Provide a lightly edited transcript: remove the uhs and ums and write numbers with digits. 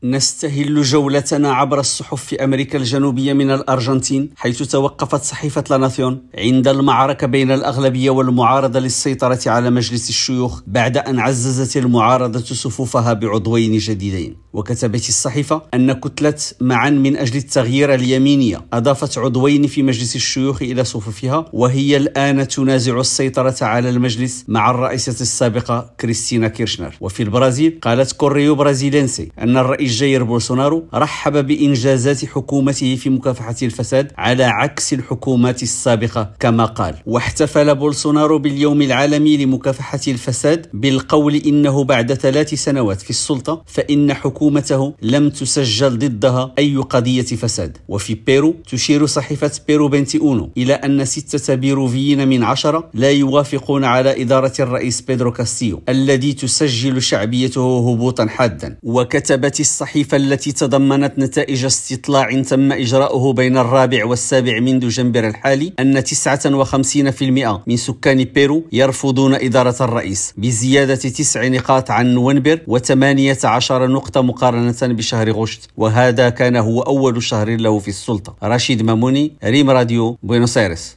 نستهل جولتنا عبر الصحف في أمريكا الجنوبية من الأرجنتين، حيث توقفت صحيفة لا ناسيون عند المعركة بين الأغلبية والمعارضة للسيطرة على مجلس الشيوخ بعد أن عززت المعارضة صفوفها بعضوين جديدين. وكتبت الصحيفة أن كتلة معا من أجل التغيير اليمينية أضافت عضوين في مجلس الشيوخ إلى صفوفها، وهي الآن تنازع السيطرة على المجلس مع الرئيسة السابقة كريستينا كيرشنر. وفي البرازيل قالت كوريو برازيلينسي أن الرئيس جاير بولسونارو رحب بإنجازات حكومته في مكافحة الفساد على عكس الحكومات السابقة كما قال. واحتفل بولسونارو باليوم العالمي لمكافحة الفساد بالقول إنه بعد 3 سنوات في السلطة فإن حكومته لم تسجل ضدها أي قضية فساد. وفي بيرو تشير صحيفة بيرو 21 إلى أن 6 بيروفيين من 10 لا يوافقون على إدارة الرئيس بيدرو كاستيو الذي تسجل شعبيته هبوطا حادا. وكتبت الصحيفة التي تضمنت نتائج استطلاع تم إجراؤه بين 4 و7 من دجنبر الحالي أن 59% من سكان بيرو يرفضون إدارة الرئيس، بزيادة 9 نقاط عن نوفمبر و18 نقطة مقارنة بشهر غشت، وهذا كان هو أول شهر له في السلطة. رشيد ماموني، ريم راديو، بوينوس آيرس.